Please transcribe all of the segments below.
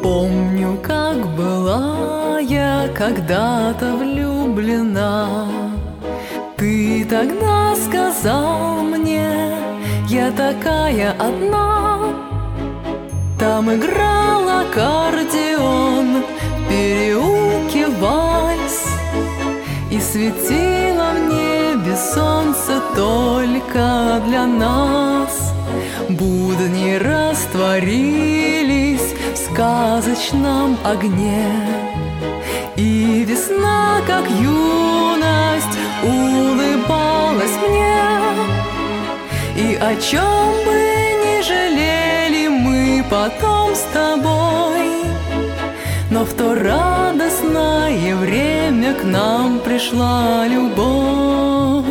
Помню, как была я когда-то влюблена. Ты тогда сказал мне, я такая одна. Там играл аккордеон, в переулке вальс, и светило в небе солнце только для нас. Будни растворились в сказочном огне, и весна, как юность, улыбалась мне. И о чем бы ни жалели мы потом с тобой, но в то радостное время к нам пришла любовь.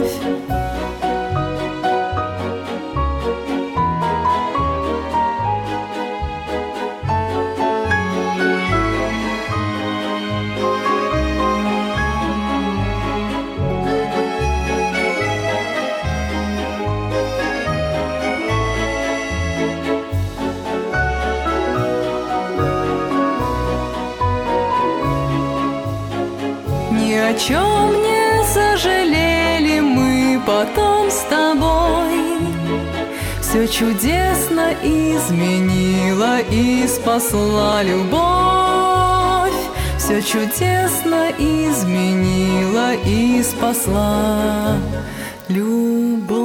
Ни о чем не сожалели мы потом с тобой. Все чудесно изменила и спасла любовь. Все чудесно изменила и спасла любовь.